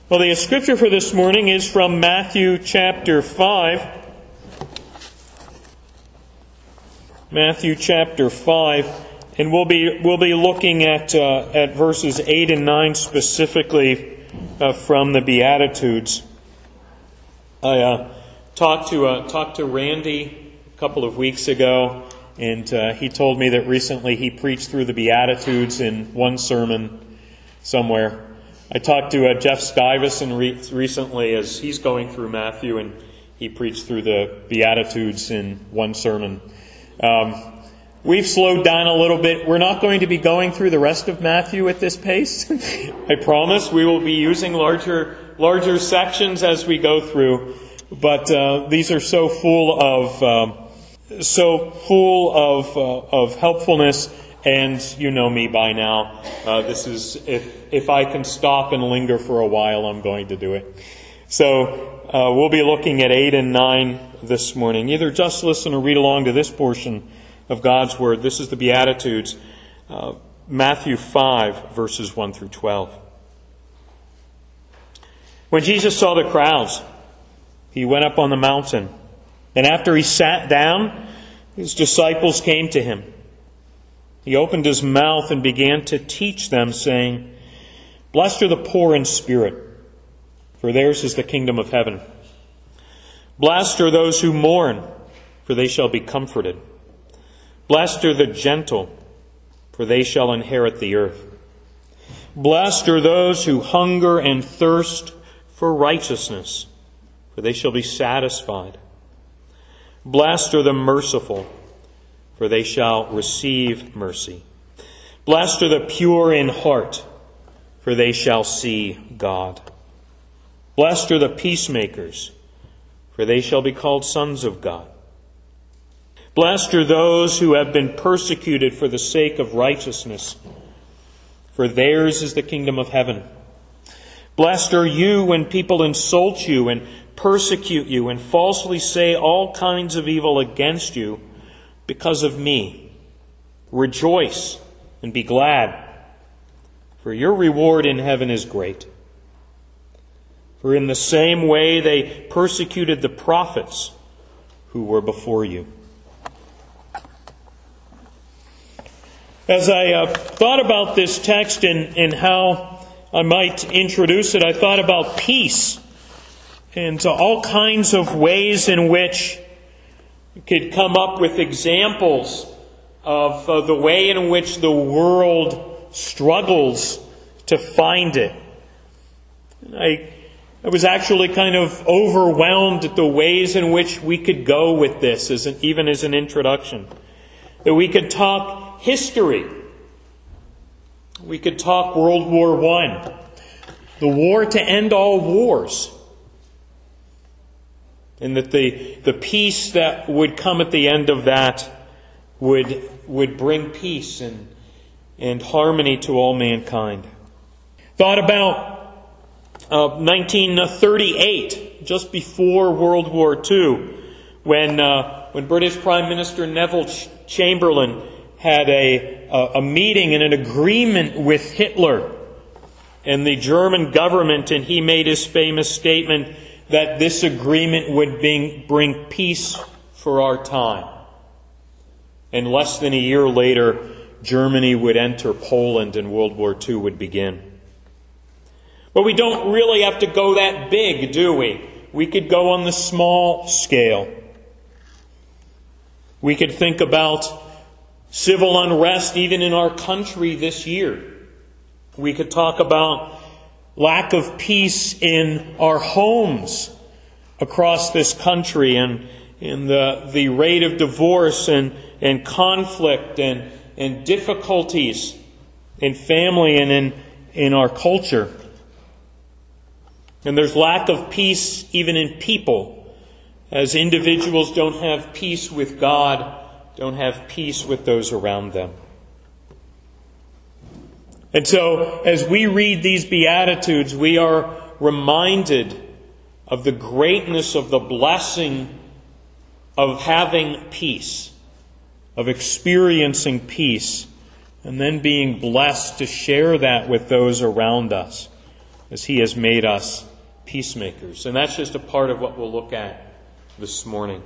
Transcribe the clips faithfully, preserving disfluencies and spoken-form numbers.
Well, the scripture for this morning is from Matthew chapter five. Matthew chapter five, and we'll be we'll be looking at uh, at verses eight and nine specifically uh, from the Beatitudes. I uh, talked to uh, talked to Randy a couple of weeks ago, and uh, he told me that recently he preached through the Beatitudes in one sermon somewhere. I talked to uh, Jeff Stuyvesant re- recently as he's going through Matthew, and he preached through the Beatitudes in one sermon. Um, we've slowed down a little bit. We're not going to be going through the rest of Matthew at this pace. I promise we will be using larger larger sections as we go through. But uh, these are so full of um, so full of uh, of helpfulness. And you know me by now. Uh, this is if if I can stop and linger for a while, I'm going to do it. So uh, we'll be looking at eight and nine this morning. Either just listen or read along to this portion of God's Word. This is the Beatitudes, uh, Matthew five, verses one through twelve. When Jesus saw the crowds, he went up on the mountain, and after he sat down, his disciples came to him. He opened his mouth and began to teach them, saying, "Blessed are the poor in spirit, for theirs is the kingdom of heaven. Blessed are those who mourn, for they shall be comforted. Blessed are the gentle, for they shall inherit the earth. Blessed are those who hunger and thirst for righteousness, for they shall be satisfied. Blessed are the merciful, for they shall receive mercy. Blessed are the pure in heart, for they shall see God. Blessed are the peacemakers, for they shall be called sons of God. Blessed are those who have been persecuted for the sake of righteousness, for theirs is the kingdom of heaven. Blessed are you when people insult you and persecute you and falsely say all kinds of evil against you because of me. Rejoice and be glad, for your reward in heaven is great. For in the same way they persecuted the prophets who were before you." As I uh, thought about this text and, and how I might introduce it, I thought about peace and uh, all kinds of ways in which you could come up with examples of uh, the way in which the world struggles to find it. I, I was actually kind of overwhelmed at the ways in which we could go with this, as an, even as an introduction. That we could talk history. We could talk World War One, the war to end all wars. And that the, the peace that would come at the end of that would, would bring peace and, and harmony to all mankind. Thought about uh, nineteen thirty-eight, just before World War Two, when, uh, when British Prime Minister Neville Ch- Chamberlain had a, a, a meeting and an agreement with Hitler and the German government, and he made his famous statement that this agreement would bring, bring peace for our time. And less than a year later, Germany would enter Poland and World War Two would begin. But we don't really have to go that big, do we? We could go on the small scale. We could think about civil unrest even in our country this year. We could talk about lack of peace in our homes across this country, and in the, the rate of divorce and, and conflict and, and difficulties in family and in, in our culture. And there's lack of peace even in people, as individuals don't have peace with God, don't have peace with those around them. And so, as we read these Beatitudes, we are reminded of the greatness of the blessing of having peace, of experiencing peace, and then being blessed to share that with those around us. as he has made us peacemakers. And that's just a part of what we'll look at this morning.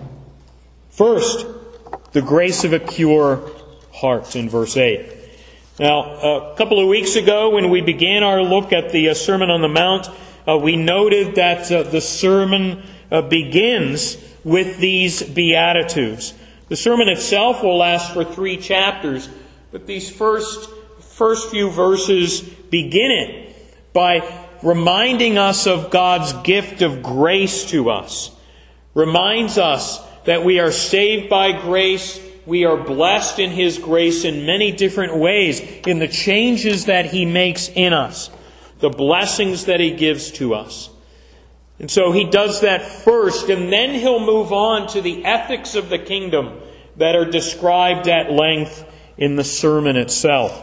First, the grace of a pure heart in verse eight. Now, a couple of weeks ago when we began our look at the uh, Sermon on the Mount, uh, we noted that uh, the sermon uh, begins with these Beatitudes. The sermon itself will last for three chapters, but these first, first few verses begin it by reminding us of God's gift of grace to us. Reminds us that we are saved by grace. We are blessed in His grace in many different ways, in the changes that He makes in us, the blessings that He gives to us. And so He does that first, and then He'll move on to the ethics of the kingdom that are described at length in the sermon itself.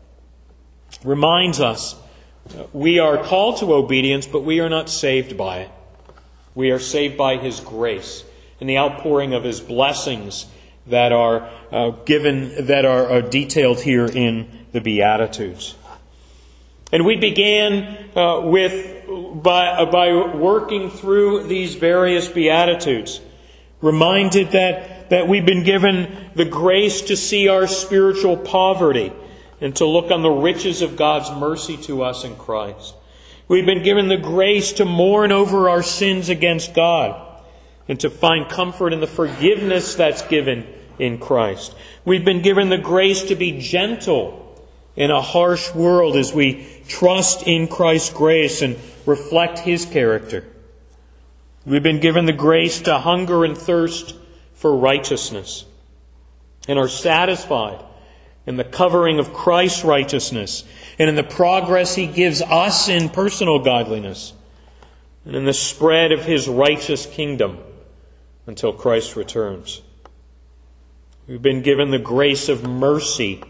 Reminds us we are called to obedience, but we are not saved by it. We are saved by His grace and the outpouring of His blessings that are uh, given, that are uh, detailed here in the Beatitudes. And we began uh, with by uh, by working through these various Beatitudes, reminded that that we've been given the grace to see our spiritual poverty and to look on the riches of God's mercy to us in Christ. We've been given the grace to mourn over our sins against God and to find comfort in the forgiveness that's given in Christ. We've been given the grace to be gentle in a harsh world as we trust in Christ's grace and reflect His character. We've been given the grace to hunger and thirst for righteousness and are satisfied in the covering of Christ's righteousness and in the progress He gives us in personal godliness and in the spread of His righteous kingdom until Christ returns. We've been given the grace of mercy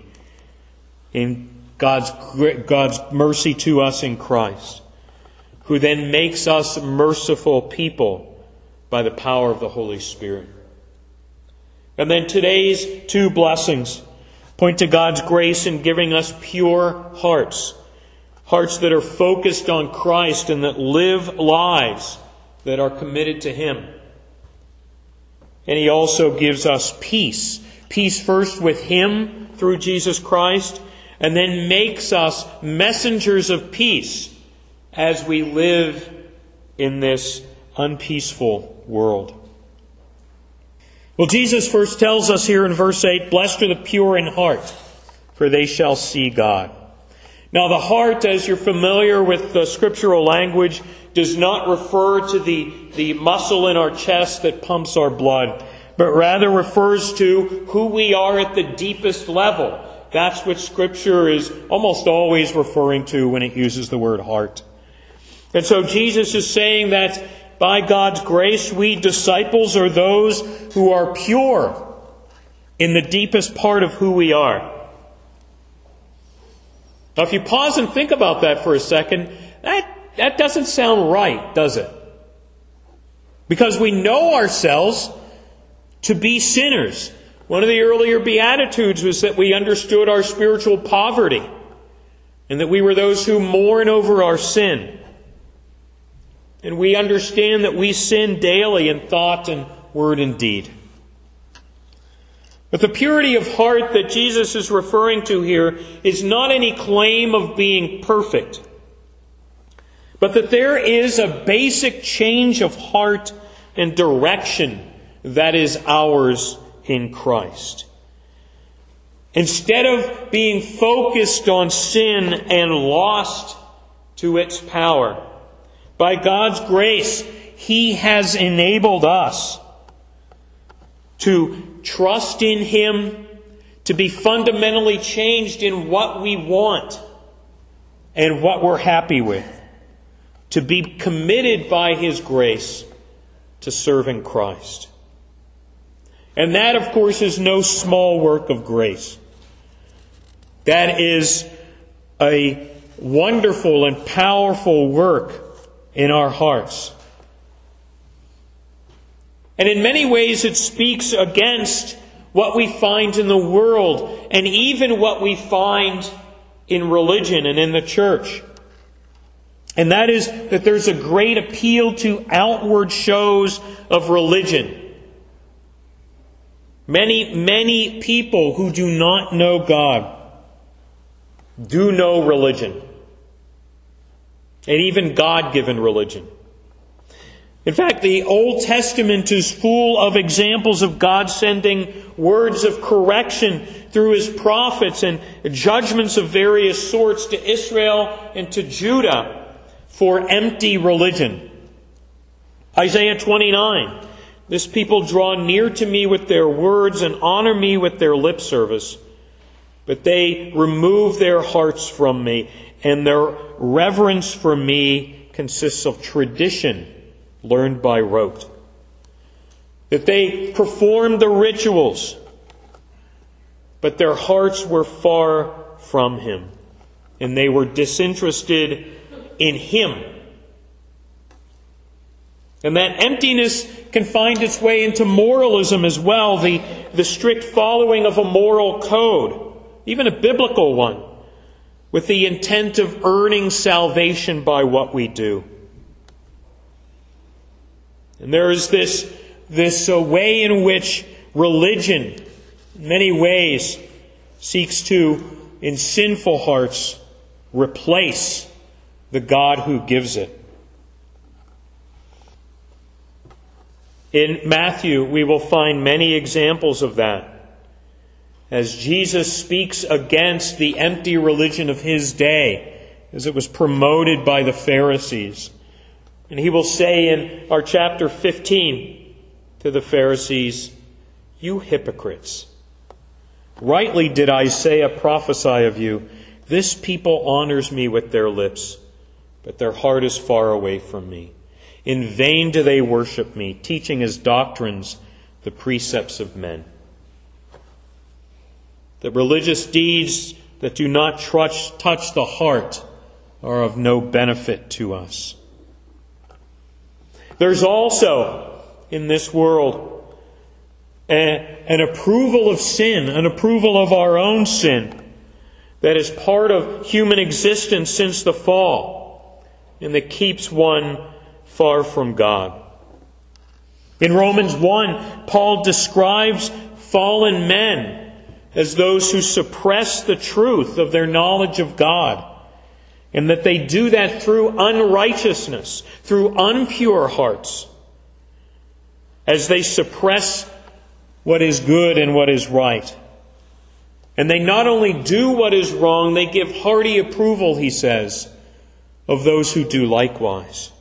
in God's, God's mercy to us in Christ, who then makes us merciful people by the power of the Holy Spirit. And then today's two blessings point to God's grace in giving us pure hearts, hearts that are focused on Christ and that live lives that are committed to Him. And He also gives us peace. Peace first with Him through Jesus Christ, and then makes us messengers of peace as we live in this unpeaceful world. Well, Jesus first tells us here in verse eight, "Blessed are the pure in heart, for they shall see God." Now, the heart, as you're familiar with the scriptural language, does not refer to the, the muscle in our chest that pumps our blood, but rather refers to who we are at the deepest level. That's what Scripture is almost always referring to when it uses the word heart. And so Jesus is saying that by God's grace, we disciples are those who are pure in the deepest part of who we are. Now, if you pause and think about that for a second, that, that doesn't sound right, does it? Because we know ourselves to be sinners. One of the earlier Beatitudes was that we understood our spiritual poverty and that we were those who mourn over our sin. And we understand that we sin daily in thought and word and deed. But the purity of heart that Jesus is referring to here is not any claim of being perfect, but that there is a basic change of heart and direction that is ours in Christ. Instead of being focused on sin and lost to its power, by God's grace, He has enabled us to trust in Him, to be fundamentally changed in what we want and what we're happy with, to be committed by His grace to serving Christ. And that, of course, is no small work of grace. That is a wonderful and powerful work in our hearts. And in many ways it speaks against what we find in the world and even what we find in religion and in the church. And that is that there's a great appeal to outward shows of religion. Many, many people who do not know God do know religion. And even God-given religion. In fact, the Old Testament is full of examples of God sending words of correction through His prophets and judgments of various sorts to Israel and to Judah for empty religion. Isaiah twenty-nine, "This people draw near to me with their words and honor me with their lip service, but they remove their hearts from me, and their reverence for me consists of tradition learned by rote." That they performed the rituals, but their hearts were far from Him, and they were disinterested in Him. And that emptiness can find its way into moralism as well, the, the strict following of a moral code, even a biblical one, with the intent of earning salvation by what we do. And there is this, this uh, way in which religion, in many ways, seeks to, in sinful hearts, replace the God who gives it. In Matthew, we will find many examples of that, as Jesus speaks against the empty religion of His day, as it was promoted by the Pharisees. And He will say in our chapter fifteen to the Pharisees, "You hypocrites, rightly did Isaiah prophesy of you, this people honors me with their lips, but their heart is far away from me. In vain do they worship me, teaching as doctrines the precepts of men." The religious deeds that do not touch, touch the heart are of no benefit to us. There's also, in this world, a, an approval of sin, an approval of our own sin, that is part of human existence since the fall, and that keeps one far from God. In Romans one, Paul describes fallen men as those who suppress the truth of their knowledge of God, and that they do that through unrighteousness, through impure hearts, as they suppress what is good and what is right. And they not only do what is wrong, they give hearty approval, he says, of those who do likewise.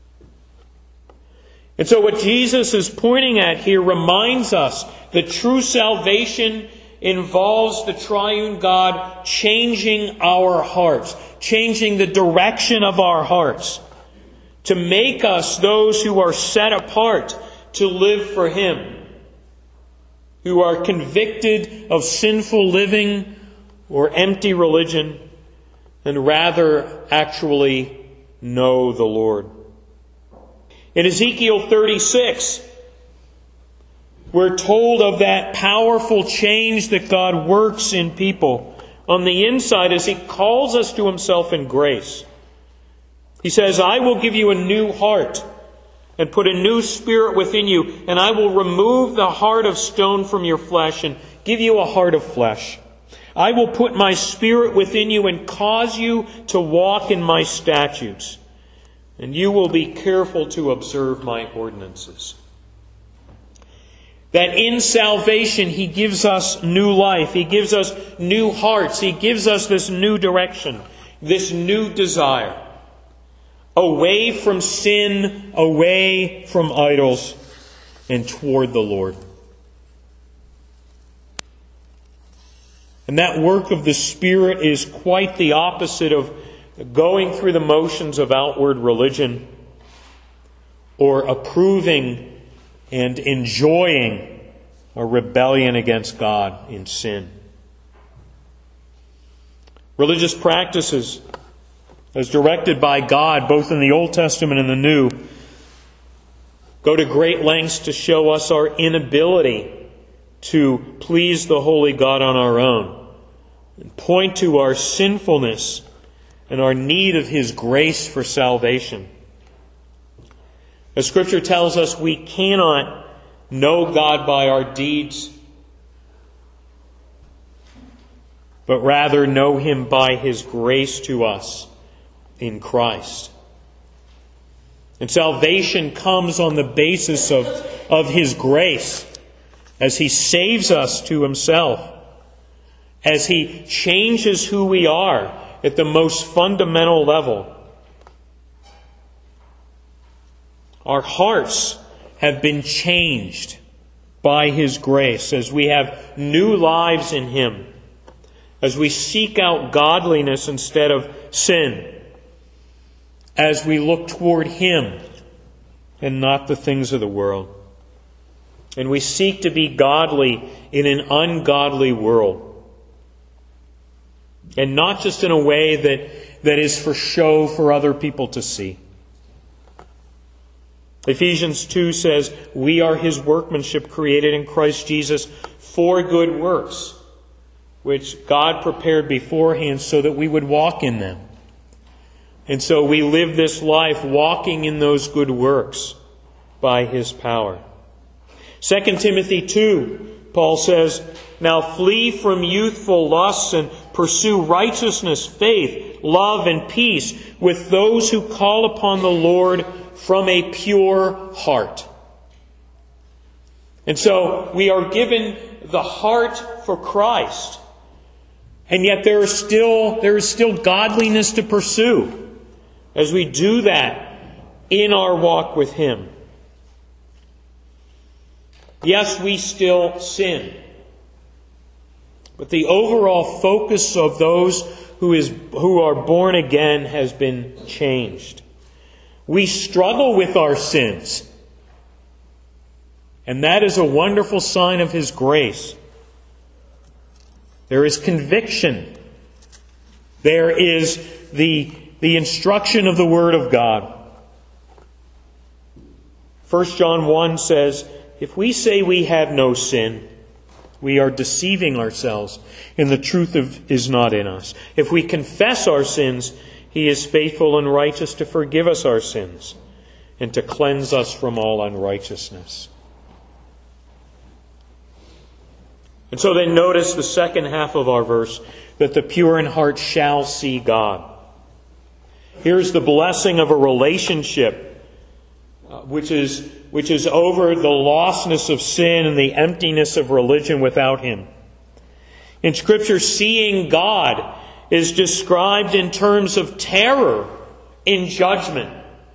And so what Jesus is pointing at here reminds us that true salvation involves the triune God changing our hearts, changing the direction of our hearts, to make us those who are set apart to live for Him, who are convicted of sinful living or empty religion, and rather actually know the Lord. In Ezekiel thirty-six, we're told of that powerful change that God works in people on the inside as He calls us to Himself in grace. He says, "I will give you a new heart and put a new spirit within you, and I will remove the heart of stone from your flesh and give you a heart of flesh. I will put my spirit within you and cause you to walk in my statutes, and you will be careful to observe my ordinances." That in salvation He gives us new life. He gives us new hearts. He gives us this new direction, this new desire. Away from sin, away from idols, and toward the Lord. And that work of the Spirit is quite the opposite of going through the motions of outward religion, or approving and enjoying a rebellion against God in sin. Religious practices, as directed by God, both in the Old Testament and the New, go to great lengths to show us our inability to please the holy God on our own, and point to our sinfulness and our need of His grace for salvation. The Scripture tells us we cannot know God by our deeds, but rather know Him by His grace to us in Christ. And salvation comes on the basis of, of His grace, as He saves us to Himself, as He changes who we are at the most fundamental level. Our hearts have been changed by His grace as we have new lives in Him, as we seek out godliness instead of sin, as we look toward Him and not the things of the world. And we seek to be godly in an ungodly world. And not just in a way that, that is for show for other people to see. Ephesians two says, we are His workmanship created in Christ Jesus for good works, which God prepared beforehand so that we would walk in them. And so we live this life walking in those good works by His power. Second Timothy two, Paul says, now flee from youthful lusts and pursue righteousness, faith, love, and peace with those who call upon the Lord from a pure heart. And so we are given the heart for Christ. And yet there is still, there is still godliness to pursue as we do that in our walk with Him. Yes, we still sin. But the overall focus of those who is who are born again has been changed. We struggle with our sins. And that is a wonderful sign of His grace. There is conviction. There is the, the instruction of the Word of God. First John one says, if we say we have no sin, we are deceiving ourselves, and the truth of, is not in us. If we confess our sins, He is faithful and righteous to forgive us our sins and to cleanse us from all unrighteousness. And so then notice the second half of our verse, that the pure in heart shall see God. Here's the blessing of a relationship uh, which is which is over the lostness of sin and the emptiness of religion without Him. In Scripture, seeing God is described in terms of terror in judgment,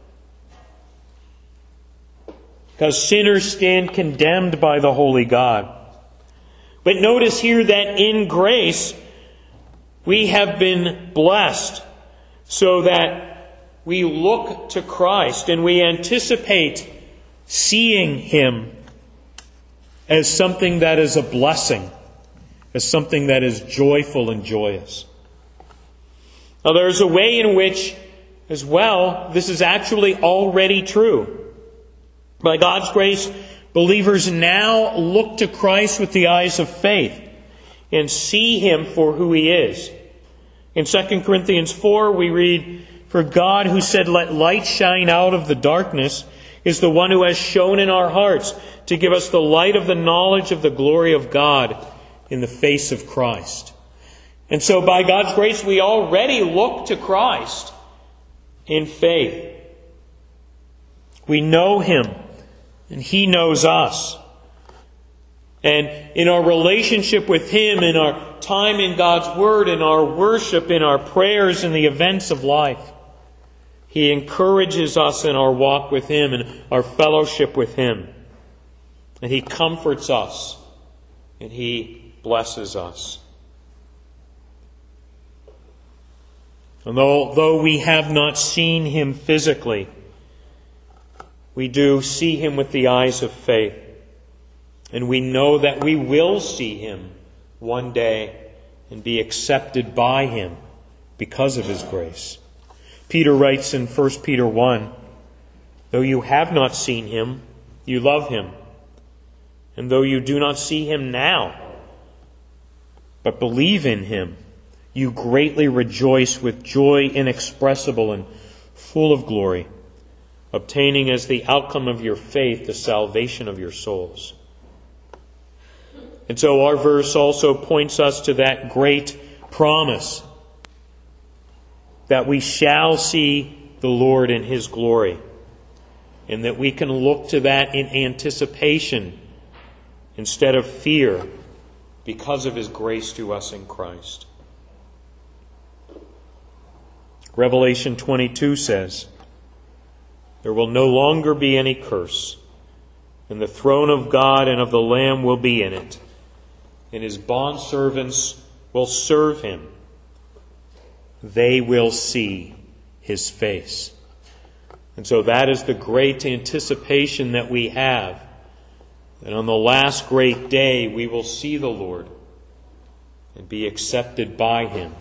because sinners stand condemned by the holy God. But notice here that in grace we have been blessed so that we look to Christ and we anticipate seeing Him as something that is a blessing, as something that is joyful and joyous. Now there's a way in which, as well, this is actually already true. By God's grace, believers now look to Christ with the eyes of faith and see Him for who He is. In Second Corinthians four we read, for God who said, let light shine out of the darkness, is the one who has shone in our hearts to give us the light of the knowledge of the glory of God in the face of Christ. And so by God's grace, we already look to Christ in faith. We know Him, and He knows us. And in our relationship with Him, in our time in God's Word, in our worship, in our prayers, in the events of life, He encourages us in our walk with Him and our fellowship with Him. And He comforts us, and He blesses us. And although we have not seen Him physically, we do see Him with the eyes of faith. And we know that we will see Him one day and be accepted by Him because of His grace. Peter writes in First Peter one, though you have not seen Him, you love Him. And though you do not see Him now, but believe in Him, you greatly rejoice with joy inexpressible and full of glory, obtaining as the outcome of your faith the salvation of your souls. And so our verse also points us to that great promise that we shall see the Lord in His glory, and that we can look to that in anticipation instead of fear because of His grace to us in Christ. Revelation twenty-two says, "There will no longer be any curse, and the throne of God and of the Lamb will be in it, and His bondservants will serve Him. They will see His face." And so that is the great anticipation that we have, that on the last great day we will see the Lord and be accepted by Him.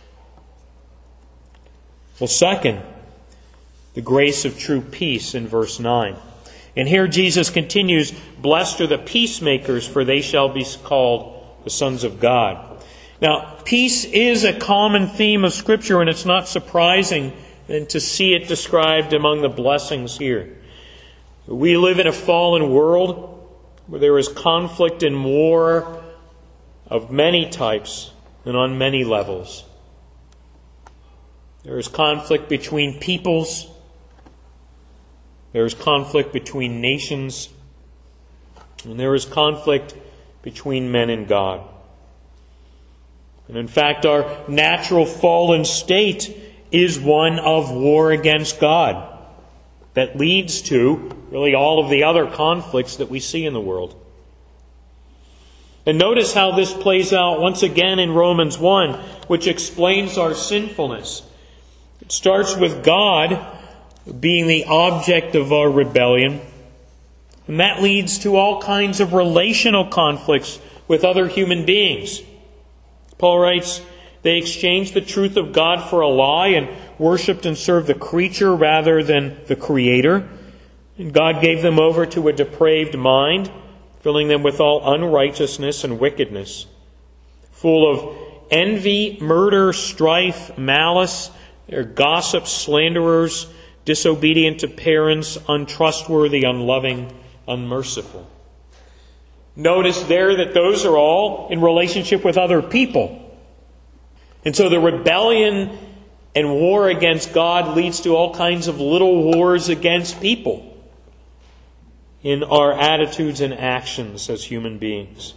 Well, second, the grace of true peace in verse nine. And here Jesus continues, "Blessed are the peacemakers, for they shall be called the sons of God." Now, peace is a common theme of Scripture, and it's not surprising to see it described among the blessings here. We live in a fallen world where there is conflict and war of many types and on many levels. There is conflict between peoples. There is conflict between nations. And there is conflict between men and God. And in fact, our natural fallen state is one of war against God that leads to really all of the other conflicts that we see in the world. And notice how this plays out once again in Romans one, which explains our sinfulness. It starts with God being the object of our rebellion, and that leads to all kinds of relational conflicts with other human beings. Paul writes, "They exchanged the truth of God for a lie and worshipped and served the creature rather than the Creator. And God gave them over to a depraved mind, filling them with all unrighteousness and wickedness, full of envy, murder, strife, malice. They're gossips, slanderers, disobedient to parents, untrustworthy, unloving, unmerciful." Notice there that those are all in relationship with other people. And so the rebellion and war against God leads to all kinds of little wars against people in our attitudes and actions as human beings.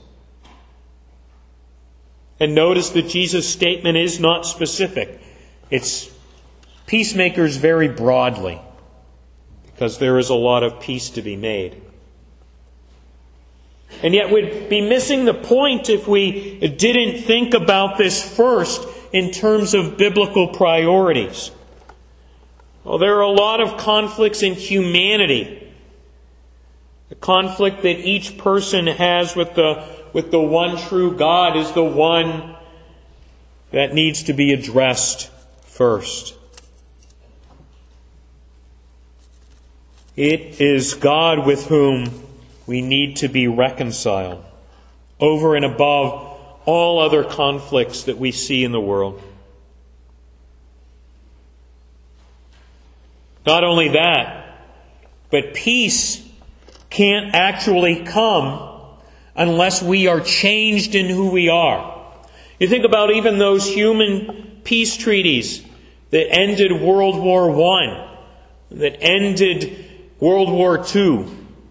And notice that Jesus' statement is not specific. It's peacemakers very broadly, because there is a lot of peace to be made. And yet we'd be missing the point if we didn't think about this first in terms of biblical priorities. Well, there are a lot of conflicts in humanity. The conflict that each person has with the, with the one true God is the one that needs to be addressed first. It is God with whom we need to be reconciled, over and above all other conflicts that we see in the world. Not only that, but peace can't actually come unless we are changed in who we are. You think about even those human peace treaties that ended World War One, that ended World War Two.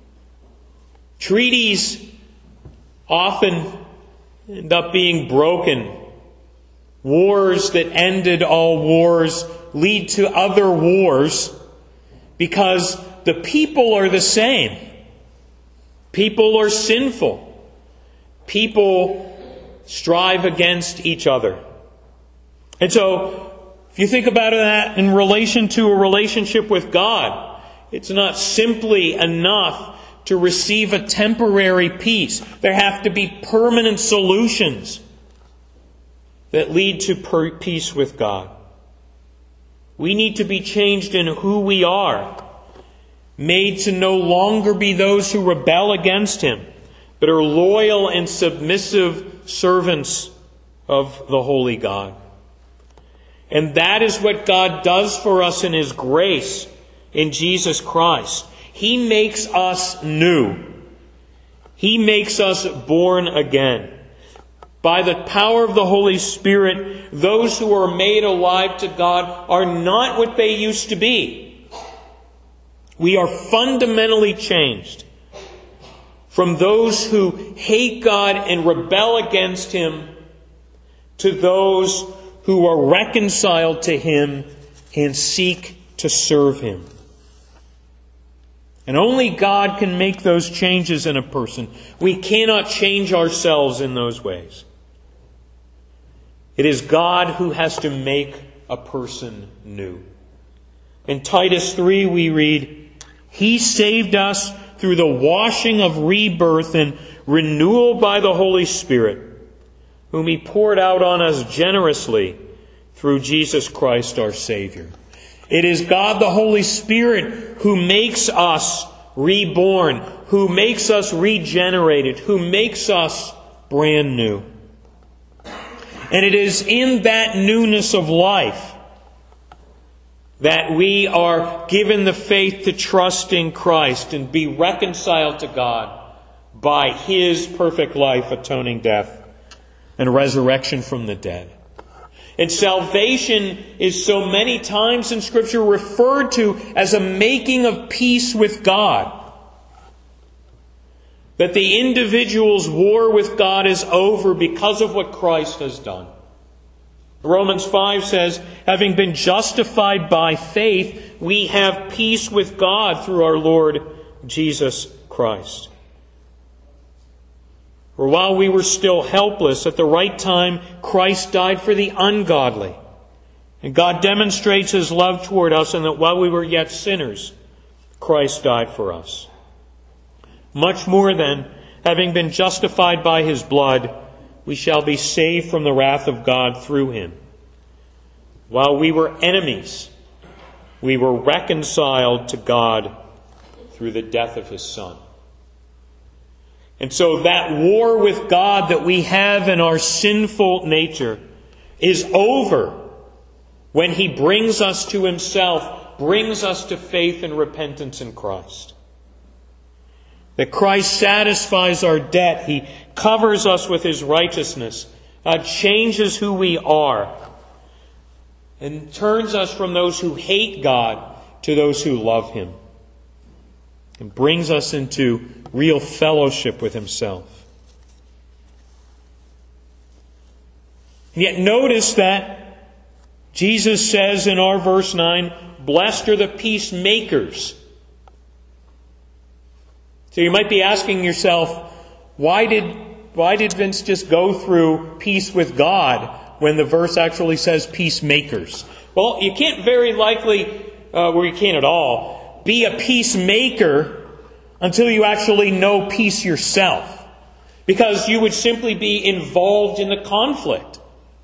Treaties often end up being broken. Wars that ended all wars lead to other wars because the people are the same. People are sinful. People strive against each other. And so, if you think about that in relation to a relationship with God, it's not simply enough to receive a temporary peace. There have to be permanent solutions that lead to per- peace with God. We need to be changed in who we are, made to no longer be those who rebel against Him, but are loyal and submissive servants of the Holy God. And that is what God does for us in His grace in Jesus Christ. He makes us new. He makes us born again. By the power of the Holy Spirit, those who are made alive to God are not what they used to be. We are fundamentally changed from those who hate God and rebel against Him to those who are reconciled to Him and seek to serve Him. And only God can make those changes in a person. We cannot change ourselves in those ways. It is God who has to make a person new. In Titus three we read, He saved us through the washing of rebirth and renewal by the Holy Spirit, whom He poured out on us generously through Jesus Christ our Savior. It is God the Holy Spirit who makes us reborn, who makes us regenerated, who makes us brand new. And it is in that newness of life that we are given the faith to trust in Christ and be reconciled to God by His perfect life, atoning death, and resurrection from the dead. And salvation is so many times in Scripture referred to as a making of peace with God. That the individual's war with God is over because of what Christ has done. Romans five says, having been justified by faith, we have peace with God through our Lord Jesus Christ. For while we were still helpless, at the right time, Christ died for the ungodly. And God demonstrates His love toward us in that while we were yet sinners, Christ died for us. Much more then, having been justified by His blood, we shall be saved from the wrath of God through Him. While we were enemies, we were reconciled to God through the death of His Son. And so that war with God that we have in our sinful nature is over when He brings us to Himself, brings us to faith and repentance in Christ. That Christ satisfies our debt. He covers us with His righteousness. God changes who we are and turns us from those who hate God to those who love Him. And brings us into real fellowship with Himself. Yet notice that Jesus says in our verse nine, blessed are the peacemakers. So you might be asking yourself, why did, why did Vince just go through peace with God when the verse actually says peacemakers? Well, you can't very likely, uh, well, you can't at all, be a peacemaker until you actually know peace yourself. Because you would simply be involved in the conflict.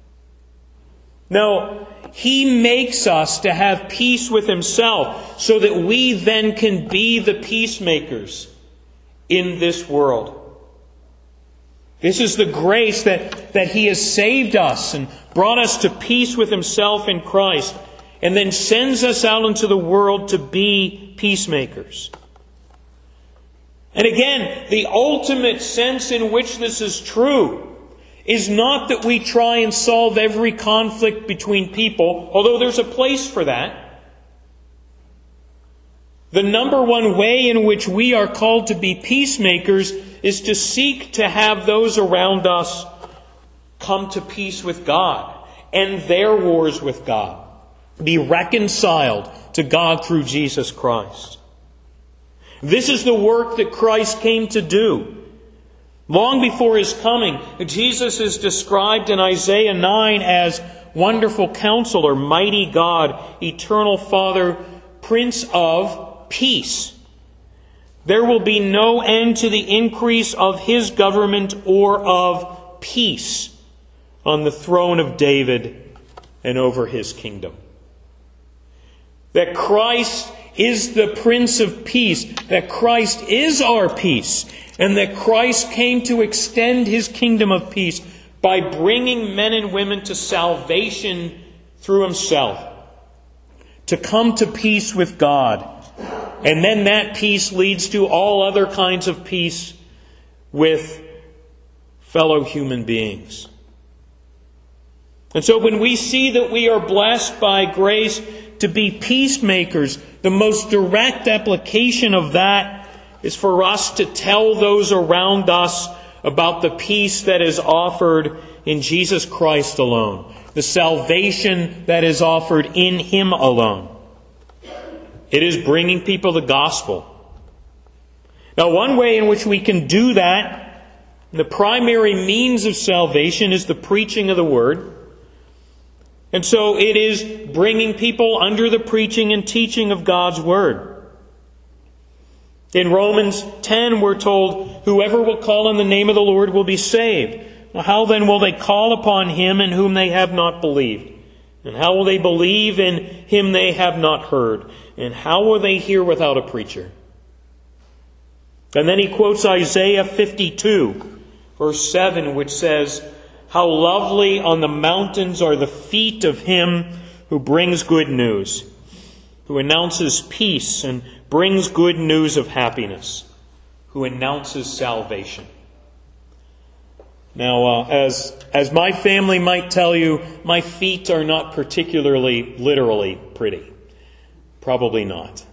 No, He makes us to have peace with Himself so that we then can be the peacemakers in this world. This is the grace that, that He has saved us and brought us to peace with Himself in Christ, and then sends us out into the world to be peacemakers. And again, the ultimate sense in which this is true is not that we try and solve every conflict between people, although there's a place for that. The number one way in which we are called to be peacemakers is to seek to have those around us come to peace with God and their wars with God. Be reconciled to God through Jesus Christ. This is the work that Christ came to do. Long before His coming, Jesus is described in Isaiah nine as Wonderful Counselor, Mighty God, Eternal Father, Prince of Peace. There will be no end to the increase of His government or of peace on the throne of David and over His kingdom. That Christ is the Prince of Peace, that Christ is our peace, and that Christ came to extend His kingdom of peace by bringing men and women to salvation through himself to come to peace with God. And then that peace leads to all other kinds of peace with fellow human beings. And so when we see that we are blessed by grace to be peacemakers, the most direct application of that is for us to tell those around us about the peace that is offered in Jesus Christ alone, the salvation that is offered in Him alone. It is bringing people the gospel. Now, one way in which we can do that, the primary means of salvation, is the preaching of the Word. And so it is bringing people under the preaching and teaching of God's Word. In Romans ten, we're told, whoever will call on the name of the Lord will be saved. Well, how then will they call upon Him in whom they have not believed? And how will they believe in Him they have not heard? And how will they hear without a preacher? And then he quotes Isaiah fifty-two, verse seven, which says, how lovely on the mountains are the feet of him who brings good news, who announces peace and brings good news of happiness, who announces salvation. Now, uh, as, as my family might tell you, my feet are not particularly literally pretty. Probably not.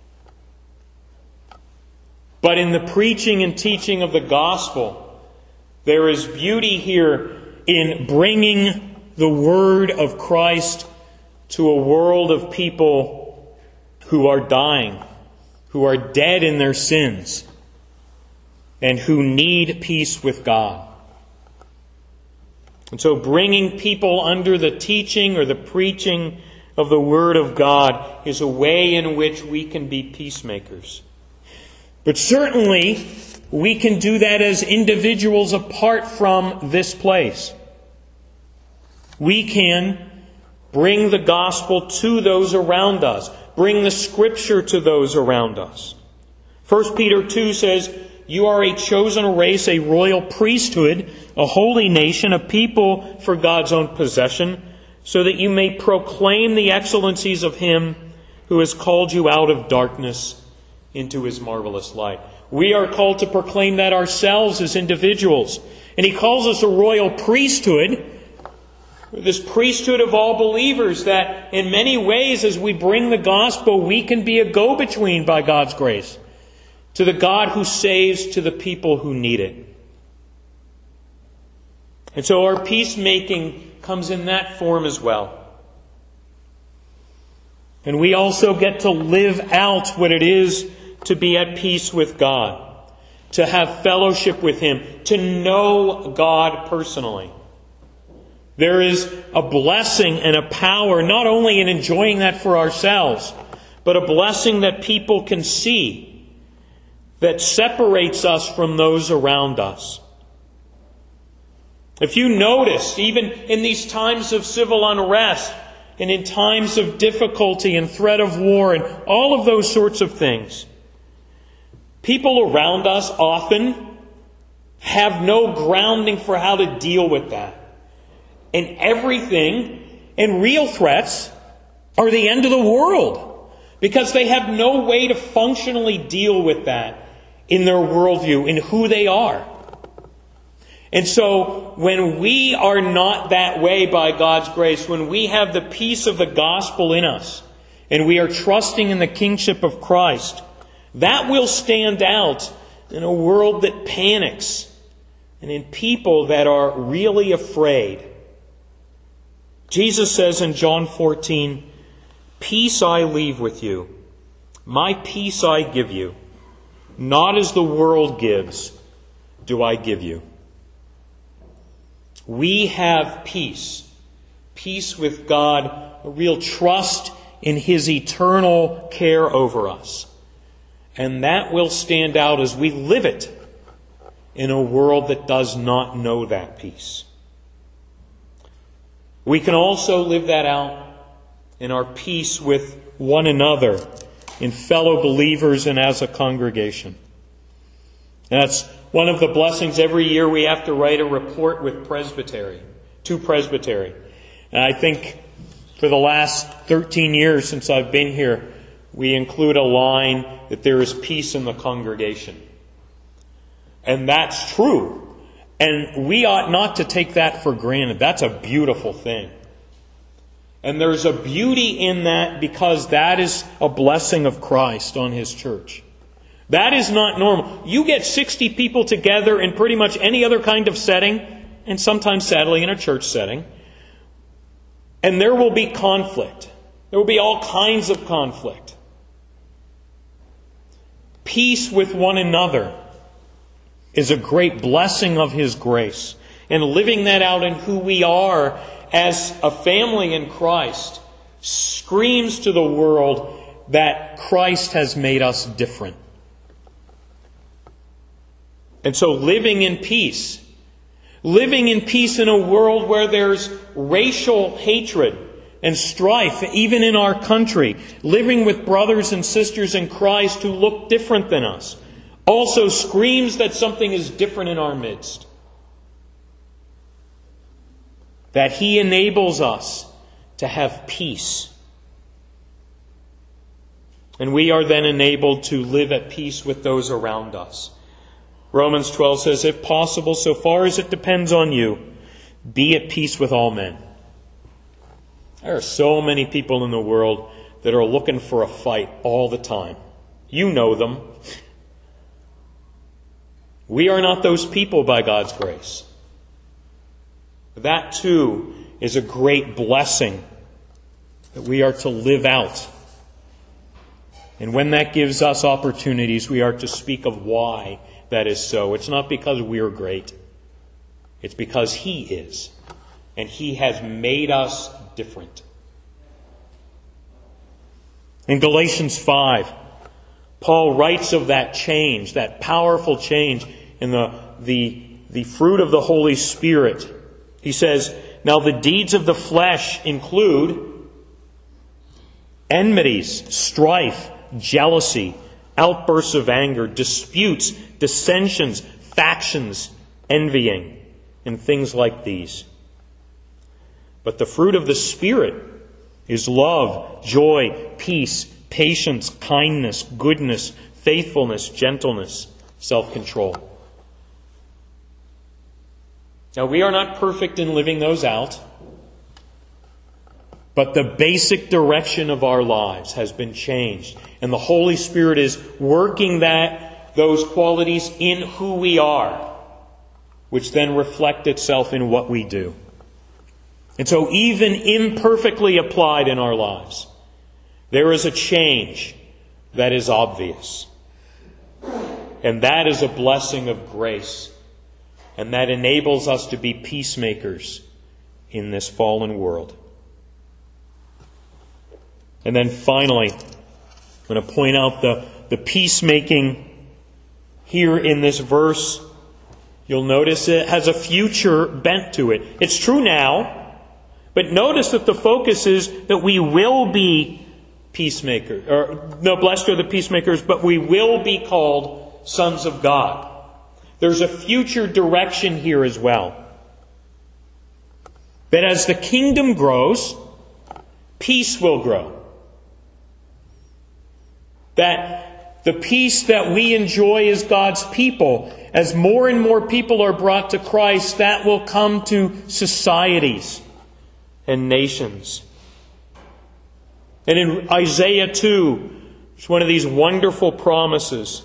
But in the preaching and teaching of the gospel, there is beauty here in bringing the word of Christ to a world of people who are dying, who are dead in their sins, and who need peace with God. And so bringing people under the teaching or the preaching of the Word of God is a way in which we can be peacemakers. But certainly, we can do that as individuals apart from this place. We can bring the gospel to those around us. Bring the Scripture to those around us. First Peter two says, you are a chosen race, a royal priesthood, a holy nation, a people for God's own possession, so that you may proclaim the excellencies of Him who has called you out of darkness into His marvelous light. We are called to proclaim that ourselves as individuals. And He calls us a royal priesthood, this priesthood of all believers, that in many ways as we bring the gospel, we can be a go-between by God's grace to the God who saves to the people who need it. And so our peacemaking comes in that form as well. And we also get to live out what it is to be at peace with God, to have fellowship with Him, to know God personally. There is a blessing and a power not only in enjoying that for ourselves, but a blessing that people can see that separates us from those around us. If you notice, even in these times of civil unrest, and in times of difficulty and threat of war and all of those sorts of things, people around us often have no grounding for how to deal with that. And everything and real threats are the end of the world, because they have no way to functionally deal with that in their worldview, in who they are. And so, when we are not that way by God's grace, when we have the peace of the gospel in us, and we are trusting in the kingship of Christ, that will stand out in a world that panics, and in people that are really afraid. Jesus says in John fourteen, peace I leave with you, my peace I give you. Not as the world gives, do I give you. We have peace. Peace with God, a real trust in His eternal care over us. And that will stand out as we live it in a world that does not know that peace. We can also live that out in our peace with one another, in fellow believers and as a congregation. And that's one of the blessings. Every year we have to write a report with presbytery, to presbytery. And I think For the last thirteen years since I've been here, we include a line that there is peace in the congregation. And that's true. And we ought not to take that for granted. That's a beautiful thing. And there's a beauty in that because that is a blessing of Christ on His church. That is not normal. You get sixty people together in pretty much any other kind of setting, and sometimes sadly in a church setting, and there will be conflict. There will be all kinds of conflict. Peace with one another is a great blessing of His grace. And living that out in who we are as a family in Christ screams to the world that Christ has made us different. And so living in peace, living in peace in a world where there's racial hatred and strife, even in our country, living with brothers and sisters in Christ who look different than us, also screams that something is different in our midst. That He enables us to have peace. And we are then enabled to live at peace with those around us. Romans twelve says, if possible, so far as it depends on you, be at peace with all men. There are so many people in the world that are looking for a fight all the time. You know them. We are not those people by God's grace. That too is a great blessing that we are to live out. And when that gives us opportunities, we are to speak of why that is so. It's not because we're great. It's because He is. And He has made us different. In Galatians five, Paul writes of that change, that powerful change in the, the, the fruit of the Holy Spirit. He says, now the deeds of the flesh include enmities, strife, jealousy, outbursts of anger, disputes, dissensions, factions, envying, and things like these. But the fruit of the Spirit is love, joy, peace, patience, kindness, goodness, faithfulness, gentleness, self-control. Now, we are not perfect in living those out, but the basic direction of our lives has been changed. And the Holy Spirit is working that, those qualities in who we are, which then reflect itself in what we do. And so even imperfectly applied in our lives, there is a change that is obvious. And that is a blessing of grace. And that enables us to be peacemakers in this fallen world. And then finally, I'm going to point out the, the peacemaking here in this verse. You'll notice it has a future bent to it. It's true now, but notice that the focus is that we will be peacemakers. Or, no, blessed are the peacemakers, but we will be called sons of God. There's a future direction here as well. That as the kingdom grows, peace will grow. That the peace that we enjoy as God's people, as more and more people are brought to Christ, that will come to societies and nations. And in Isaiah two, it's one of these wonderful promises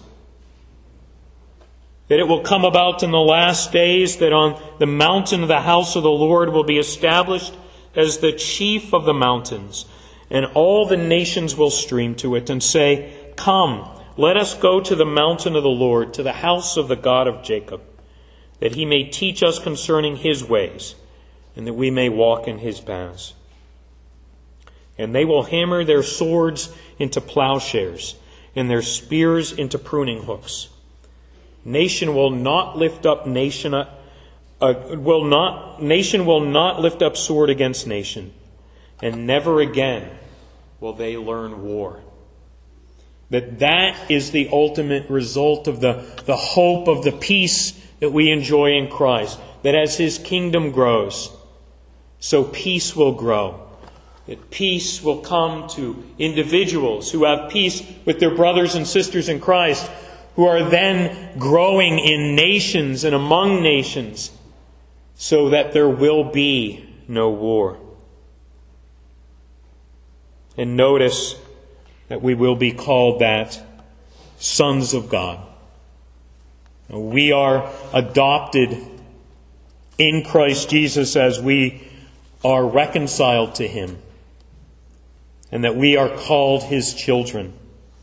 that it will come about in the last days that on the mountain of the house of the Lord will be established as the chief of the mountains, and all the nations will stream to it and say, come, let us go to the mountain of the Lord, to the house of the God of Jacob, that He may teach us concerning His ways, and that we may walk in His paths. And they will hammer their swords into plowshares, and their spears into pruning hooks. Nation will not lift up nation, uh, will not nation will not lift up sword against nation, and never again will they learn war. That that is the ultimate result of the, the hope of the peace that we enjoy in Christ. That as His kingdom grows, so peace will grow That peace will come to individuals who have peace with their brothers and sisters in Christ, who are then growing in nations and among nations, so that there will be no war. And notice that we will be called that sons of God. We are adopted in Christ Jesus as we are reconciled to Him, and that we are called His children,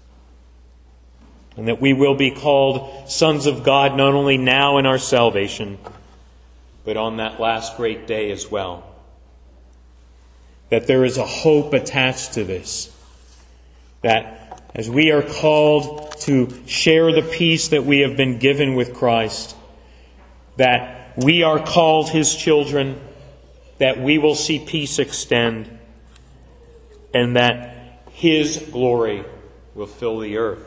and that we will be called sons of God not only now in our salvation, but on that last great day as well. That there is a hope attached to this, that as we are called to share the peace that we have been given with Christ, that we are called His children, that we will see peace extend, and that His glory will fill the earth.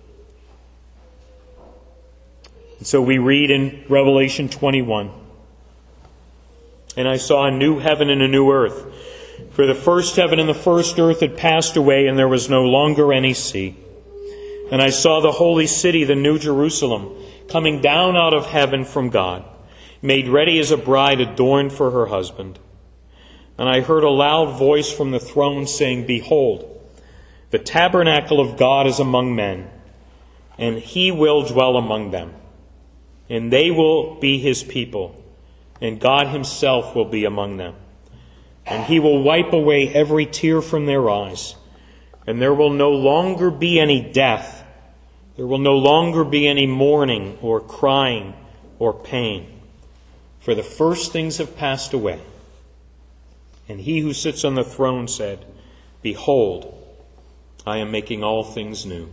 And so we read in Revelation twenty-one, "And I saw a new heaven and a new earth, for the first heaven and the first earth had passed away, and there was no longer any sea. And I saw the holy city, the New Jerusalem, coming down out of heaven from God, made ready as a bride adorned for her husband. And I heard a loud voice from the throne saying, 'Behold, the tabernacle of God is among men, and He will dwell among them. And they will be His people, and God Himself will be among them. And He will wipe away every tear from their eyes. And there will no longer be any death. There will no longer be any mourning or crying or pain. For the first things have passed away.' And He who sits on the throne said, 'Behold, I am making all things new.'"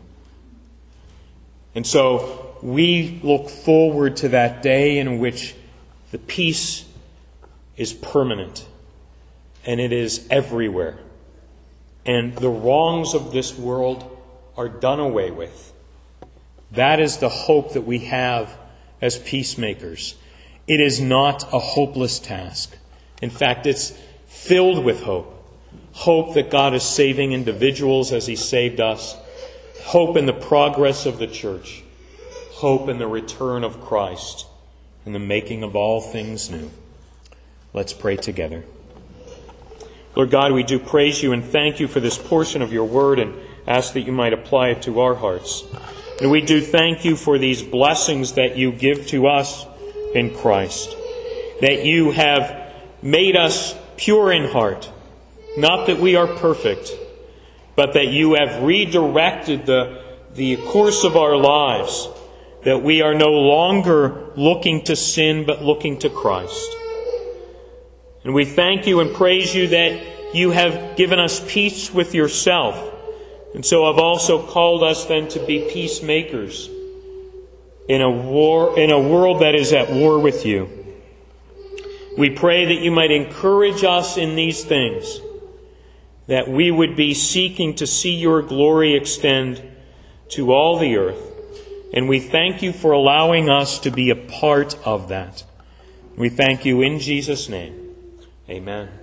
And so we look forward to that day in which the peace is permanent, and it is everywhere. And the wrongs of this world are done away with. That is the hope that we have as peacemakers. It is not a hopeless task. In fact, it's filled with hope. Hope that God is saving individuals as He saved us. Hope in the progress of the church. Hope in the return of Christ and the making of all things new. Let's pray together. Lord God, we do praise You and thank You for this portion of Your word and ask that You might apply it to our hearts. And we do thank You for these blessings that You give to us in Christ. That You have made us pure in heart. Not that we are perfect, but that You have redirected the, the course of our lives. That we are no longer looking to sin, but looking to Christ. And we thank You and praise You that You have given us peace with Yourself, and so have also called us then to be peacemakers in a war, in a world that is at war with You. We pray that You might encourage us in these things, that we would be seeking to see Your glory extend to all the earth. And we thank You for allowing us to be a part of that. We thank You in Jesus' name. Amen.